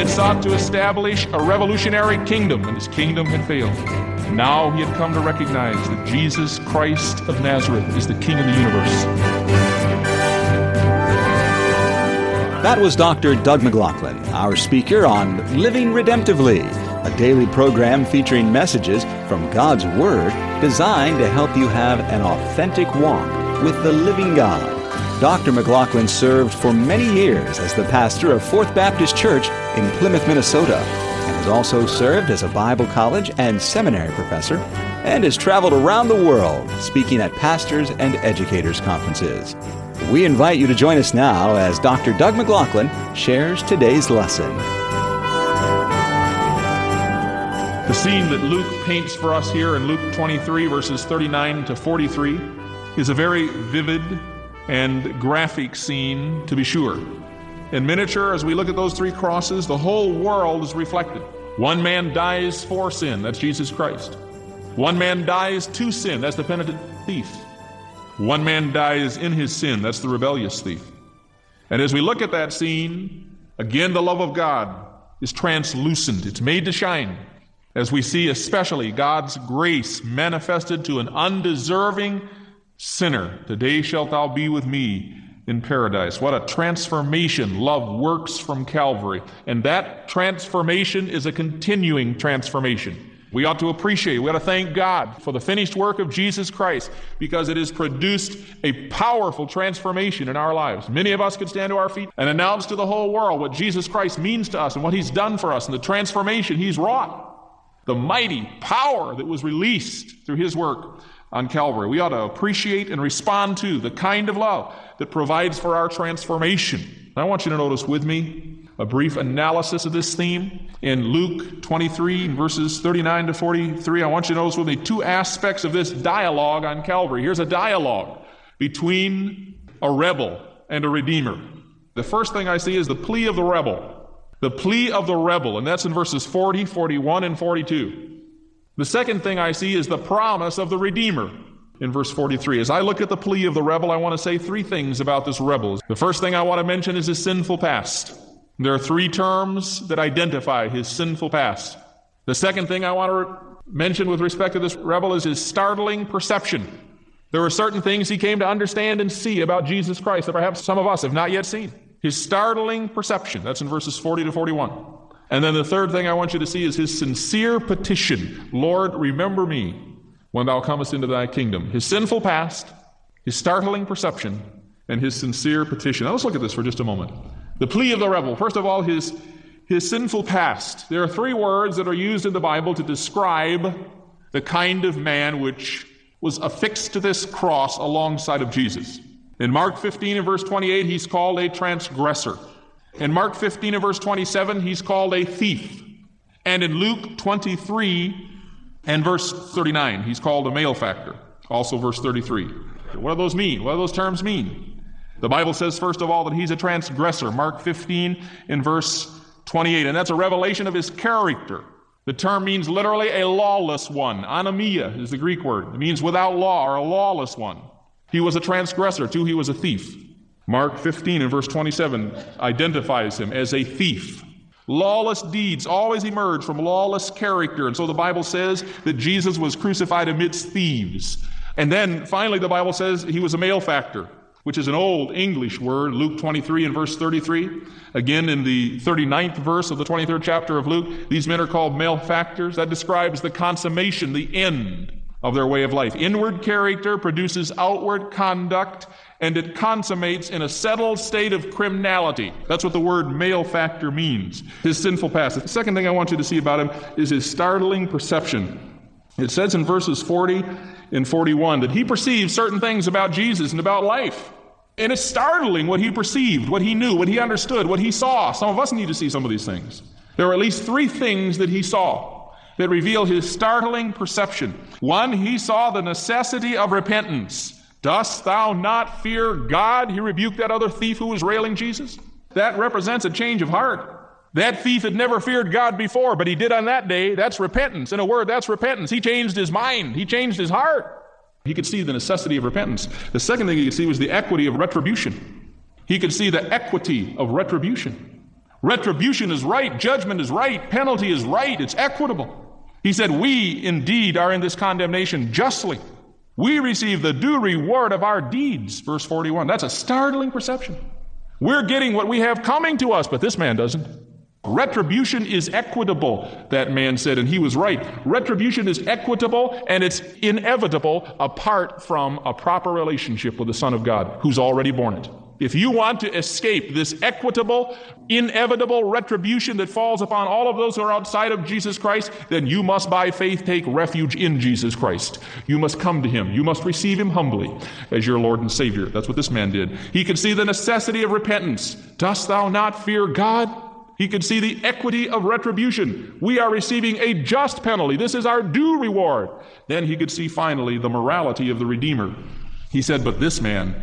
had sought to establish a revolutionary kingdom, and his kingdom had failed. Now he had come to recognize that Jesus Christ of Nazareth is the King of the universe. That was Dr. Doug McLaughlin, our speaker on Living Redemptively, a daily program featuring messages from God's Word designed to help you have an authentic walk with the living God. Dr. McLaughlin served for many years as the pastor of Fourth Baptist Church in Plymouth, Minnesota, and has also served as a Bible college and seminary professor, and has traveled around the world speaking at pastors' and educators' conferences. We invite you to join us now as Dr. Doug McLaughlin shares today's lesson. The scene that Luke paints for us here in Luke 23, verses 39 to 43, is a very vivid and graphic scene, to be sure. In miniature, as we look at those three crosses, the whole world is reflected. One man dies for sin, that's Jesus Christ. One man dies to sin, that's the penitent thief. One man dies in his sin, that's the rebellious thief. And as we look at that scene, again the love of God is translucent, it's made to shine, as we see especially God's grace manifested to an undeserving sinner. Today shalt thou be with me in paradise. What a transformation love works from Calvary. And that transformation is a continuing transformation. We ought to appreciate, we ought to thank God for the finished work of Jesus Christ, because it has produced a powerful transformation in our lives. Many of us could stand to our feet and announce to the whole world what Jesus Christ means to us and what he's done for us and the transformation he's wrought. The mighty power that was released through his work on Calvary. We ought to appreciate and respond to the kind of love that provides for our transformation. I want you to notice with me a brief analysis of this theme in Luke 23, verses 39 to 43. I want you to notice with me two aspects of this dialogue on Calvary. Here's a dialogue between a rebel and a redeemer. The first thing I see is the plea of the rebel. The plea of the rebel, and that's in verses 40, 41, and 42. The second thing I see is the promise of the redeemer in verse 43. As I look at the plea of the rebel, I want to say three things about this rebel. The first thing I want to mention is his sinful past. There are three terms that identify his sinful past. The second thing I want to mention with respect to this rebel is his startling perception. There were certain things he came to understand and see about Jesus Christ that perhaps some of us have not yet seen. His startling perception, that's in verses 40 to 41. And then the third thing I want you to see is his sincere petition. Lord, remember me when thou comest into thy kingdom. His sinful past, his startling perception, and his sincere petition. Now let's look at this for just a moment. The plea of the rebel. First of all, his sinful past. There are three words that are used in the Bible to describe the kind of man which was affixed to this cross alongside of Jesus. In Mark 15 and verse 28, he's called a transgressor. In Mark 15 and verse 27, he's called a thief. And in Luke 23 and verse 39, he's called a malefactor. Also verse 33. What do those mean? What do those terms mean? The Bible says, first of all, that he's a transgressor. Mark 15 and verse 28. And that's a revelation of his character. The term means literally a lawless one. Anomia is the Greek word. It means without law or a lawless one. He was a transgressor. Too, he was a thief. Mark 15 and verse 27 identifies him as a thief. Lawless deeds always emerge from lawless character. And so the Bible says that Jesus was crucified amidst thieves. And then finally the Bible says he was a malefactor, which is an old English word, Luke 23 and verse 33. Again, in the 39th verse of the 23rd chapter of Luke, these men are called malefactors. That describes the consummation, the end of their way of life. Inward character produces outward conduct, and it consummates in a settled state of criminality. That's what the word malefactor means, his sinful past. The second thing I want you to see about him is his startling perception. It says in verses 40 and 41 that he perceived certain things about Jesus and about life. And it's startling what he perceived, what he knew, what he understood, what he saw. Some of us need to see some of these things. There are at least three things that he saw that reveal his startling perception. One, he saw the necessity of repentance. Dost thou not fear God? He rebuked that other thief who was railing Jesus. That represents a change of heart. That thief had never feared God before, but he did on that day. That's repentance. In a word, that's repentance. He changed his mind. He changed his heart. He could see the necessity of repentance. The second thing he could see was the equity of retribution. He could see the equity of retribution. Retribution is right. Judgment is right. Penalty is right. It's equitable. He said, we indeed are in this condemnation justly. We receive the due reward of our deeds. Verse 41. That's a startling perception. We're getting what we have coming to us, but this man doesn't. Retribution is equitable, that man said, and he was right. Retribution is equitable, and it's inevitable apart from a proper relationship with the Son of God, who's already borne it. If you want to escape this equitable, inevitable retribution that falls upon all of those who are outside of Jesus Christ, then you must by faith take refuge in Jesus Christ. You must come to him. You must receive him humbly as your Lord and Savior. That's what this man did. He could see the necessity of repentance. Dost thou not fear God? He could see the equity of retribution. We are receiving a just penalty. This is our due reward. Then he could see finally the morality of the Redeemer. He said, but this man,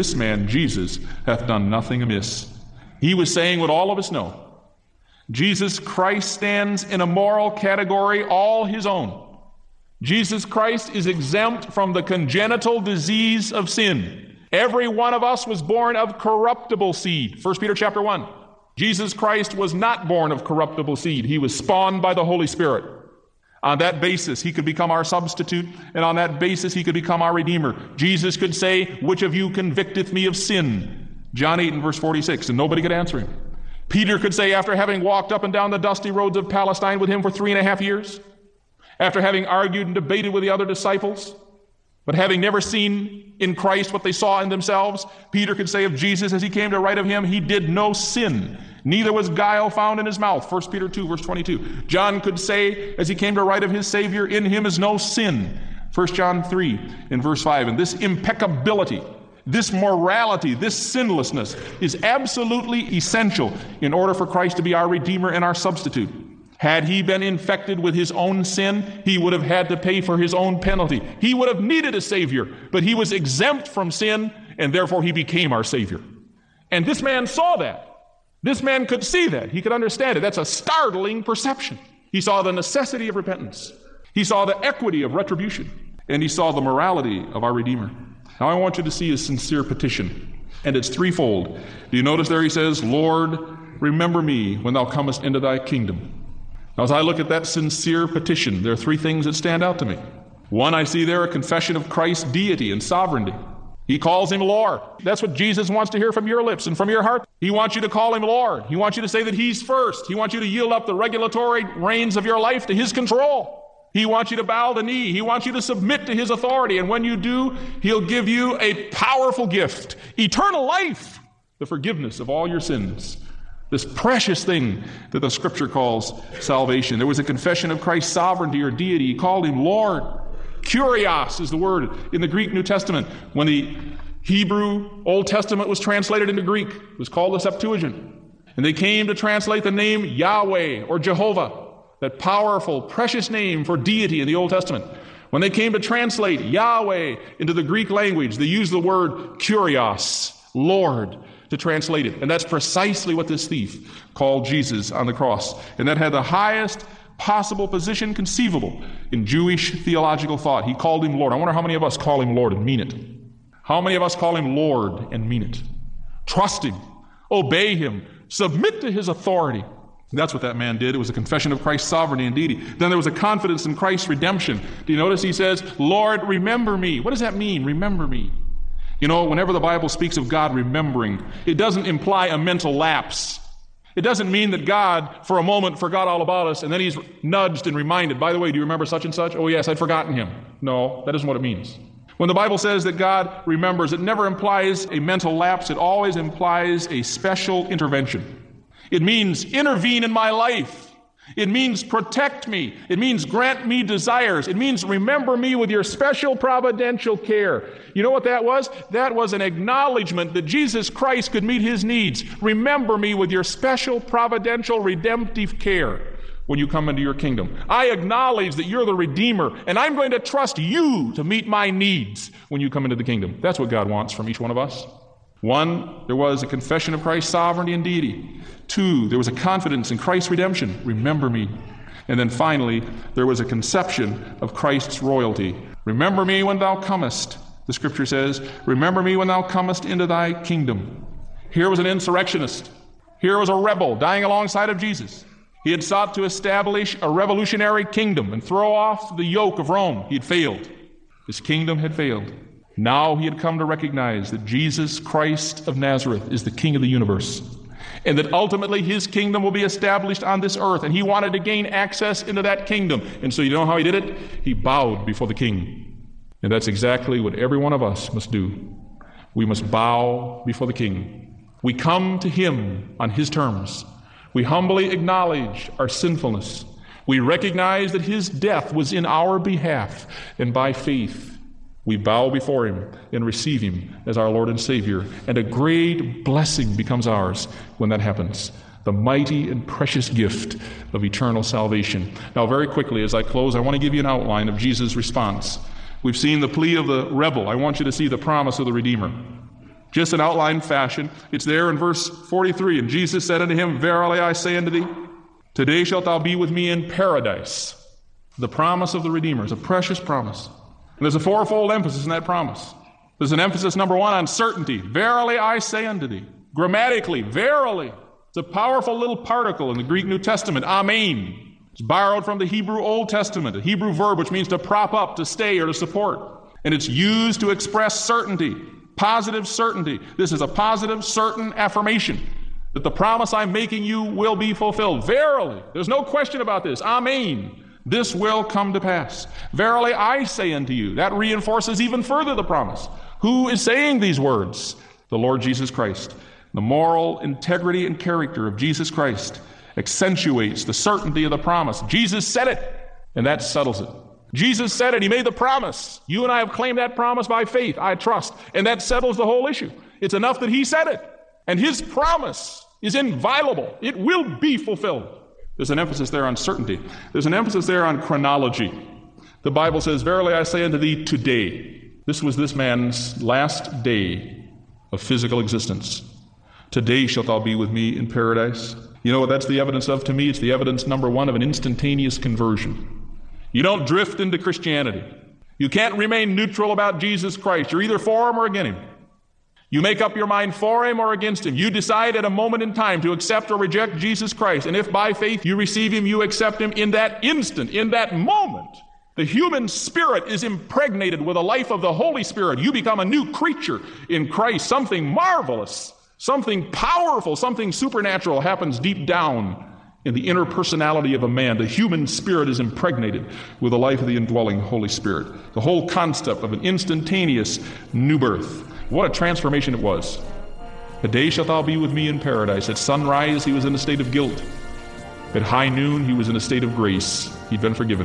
Jesus, hath done nothing amiss. He was saying what all of us know. Jesus Christ stands in a moral category all his own. Jesus Christ is exempt from the congenital disease of sin. Every one of us was born of corruptible seed. 1 Peter chapter 1. Jesus Christ was not born of corruptible seed. He was spawned by the Holy Spirit. On that basis, he could become our substitute, and on that basis, he could become our Redeemer. Jesus could say, which of you convicteth me of sin? John 8 and verse 46, and nobody could answer him. Peter could say, after having walked up and down the dusty roads of Palestine with him for 3.5 years, after having argued and debated with the other disciples, but having never seen in Christ what they saw in themselves, Peter could say of Jesus as he came to write of him, he did no sin, neither was guile found in his mouth. 1 Peter 2, verse 22. John could say as he came to write of his Savior, in him is no sin. 1 John 3 in verse 5. And this impeccability, this morality, this sinlessness is absolutely essential in order for Christ to be our Redeemer and our substitute. Had he been infected with his own sin, he would have had to pay for his own penalty. He would have needed a Savior, but he was exempt from sin, and therefore he became our Savior. And this man saw that. This man could see that. He could understand it. That's a startling perception. He saw the necessity of repentance. He saw the equity of retribution. And he saw the morality of our Redeemer. Now I want you to see his sincere petition. And it's threefold. Do you notice there he says, Lord, remember me when thou comest into thy kingdom. Now, as I look at that sincere petition, there are three things that stand out to me. One, I see there a confession of Christ's deity and sovereignty. He calls him Lord. That's what Jesus wants to hear from your lips and from your heart. He wants you to call him Lord. He wants you to say that he's first. He wants you to yield up the regulatory reins of your life to his control. He wants you to bow the knee. He wants you to submit to his authority. And when you do, he'll give you a powerful gift, eternal life, the forgiveness of all your sins. This precious thing that the Scripture calls salvation. There was a confession of Christ's sovereignty or deity. He called him Lord. Kurios is the word in the Greek New Testament. When the Hebrew Old Testament was translated into Greek, it was called the Septuagint. And they came to translate the name Yahweh or Jehovah, that powerful, precious name for deity in the Old Testament. When they came to translate Yahweh into the Greek language, they used the word Kurios, Lord, to translate it. And that's precisely what this thief called Jesus on the cross. And that had the highest possible position conceivable in Jewish theological thought. He called him Lord. I wonder how many of us call him Lord and mean it. How many of us call him Lord and mean it? Trust him, obey him, submit to his authority. That's what that man did. It was a confession of Christ's sovereignty and deity. Then there was a confidence in Christ's redemption. Do you notice he says, Lord, remember me. What does that mean, remember me? You know, whenever the Bible speaks of God remembering, it doesn't imply a mental lapse. It doesn't mean that God, for a moment, forgot all about us, and then he's nudged and reminded, by the way, do you remember such and such? Oh, yes, I'd forgotten him. No, that isn't what it means. When the Bible says that God remembers, it never implies a mental lapse. It always implies a special intervention. It means intervene in my life. It means protect me. It means grant me desires. It means remember me with your special providential care. You know what that was? That was an acknowledgement that Jesus Christ could meet his needs. Remember me with your special providential redemptive care when you come into your kingdom. I acknowledge that you're the Redeemer, and I'm going to trust you to meet my needs when you come into the kingdom. That's what God wants from each one of us. One, there was a confession of Christ's sovereignty and deity. Two, there was a confidence in Christ's redemption. Remember me. And then finally, there was a conception of Christ's royalty. Remember me when thou comest, the Scripture says. Remember me when thou comest into thy kingdom. Here was an insurrectionist. Here was a rebel dying alongside of Jesus. He had sought to establish a revolutionary kingdom and throw off the yoke of Rome. He had failed. His kingdom had failed. Now he had come to recognize that Jesus Christ of Nazareth is the King of the universe, and that ultimately his kingdom will be established on this earth, and he wanted to gain access into that kingdom. And so you know how he did it? He bowed before the King. And that's exactly what every one of us must do. We must bow before the King. We come to him on his terms. We humbly acknowledge our sinfulness. We recognize that his death was in our behalf, and by faith we bow before him and receive him as our Lord and Savior. And a great blessing becomes ours when that happens. The mighty and precious gift of eternal salvation. Now, very quickly, as I close, I want to give you an outline of Jesus' response. We've seen the plea of the rebel. I want you to see the promise of the Redeemer. Just in outline fashion, it's there in verse 43. And Jesus said unto him, Verily I say unto thee, today shalt thou be with me in paradise. The promise of the Redeemer is a precious promise. And there's a fourfold emphasis in that promise. There's an emphasis, number one, on certainty. Verily I say unto thee. Grammatically, verily. It's a powerful little particle in the Greek New Testament, amen. It's borrowed from the Hebrew Old Testament, a Hebrew verb which means to prop up, to stay, or to support. And it's used to express certainty, positive certainty. This is a positive, certain affirmation that the promise I'm making you will be fulfilled. Verily, there's no question about this, amen. This will come to pass. Verily I say unto you. That reinforces even further the promise. Who is saying these words? The Lord Jesus Christ. The moral integrity and character of Jesus Christ accentuates the certainty of the promise. Jesus said it, and that settles it. Jesus said it. He made the promise. You and I have claimed that promise by faith, I trust, and that settles the whole issue. It's enough that he said it, and his promise is inviolable. It will be fulfilled. There's an emphasis there on certainty. There's an emphasis there on chronology. The Bible says, Verily I say unto thee today. This was this man's last day of physical existence. Today shalt thou be with me in paradise. You know what that's the evidence of to me? It's the evidence, number one, of an instantaneous conversion. You don't drift into Christianity. You can't remain neutral about Jesus Christ. You're either for him or against him. You make up your mind for him or against him. You decide at a moment in time to accept or reject Jesus Christ. And if by faith you receive him, you accept him in that instant, in that moment. The human spirit is impregnated with the life of the Holy Spirit. You become a new creature in Christ. Something marvelous, something powerful, something supernatural happens deep down in the inner personality of a man. The human spirit is impregnated with the life of the indwelling Holy Spirit. The whole concept of an instantaneous new birth. What a transformation it was. Today shalt thou be with me in paradise. At sunrise, he was in a state of guilt. At high noon, he was in a state of grace. He'd been forgiven.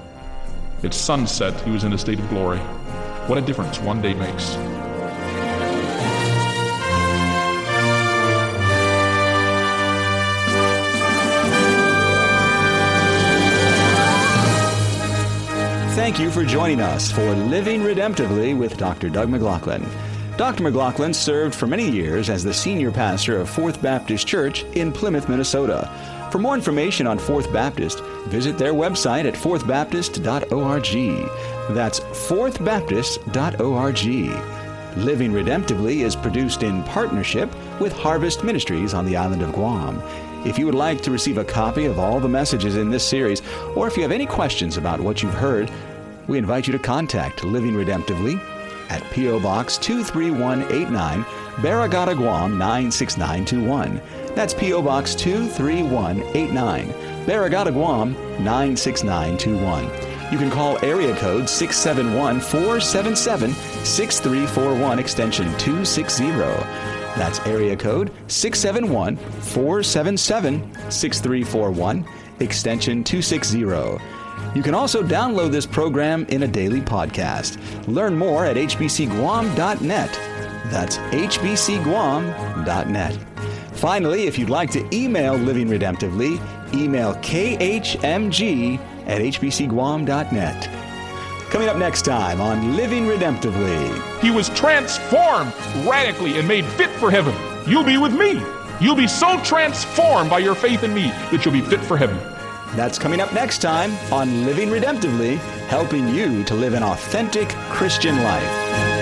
At sunset, he was in a state of glory. What a difference one day makes. Thank you for joining us for Living Redemptively with Dr. Doug McLaughlin. Dr. McLaughlin served for many years as the senior pastor of Fourth Baptist Church in Plymouth, Minnesota. For more information on Fourth Baptist, visit their website at fourthbaptist.org. That's fourthbaptist.org. Living Redemptively is produced in partnership with Harvest Ministries on the island of Guam. If you would like to receive a copy of all the messages in this series, or if you have any questions about what you've heard, we invite you to contact Living Redemptively at P.O. Box 23189, Barragata, Guam 96921. That's P.O. Box 23189, Barragata, Guam 96921. You can call area code 671-477-6341, extension 260. That's area code 671-477-6341, extension 260. You can also download this program in a daily podcast. Learn more at hbcguam.net. That's hbcguam.net. Finally, if you'd like to email Living Redemptively, email khmg@hbcguam.net. Coming up next time on Living Redemptively. He was transformed radically and made fit for heaven. You'll be with me. You'll be so transformed by your faith in me that you'll be fit for heaven. That's coming up next time on Living Redemptively, helping you to live an authentic Christian life.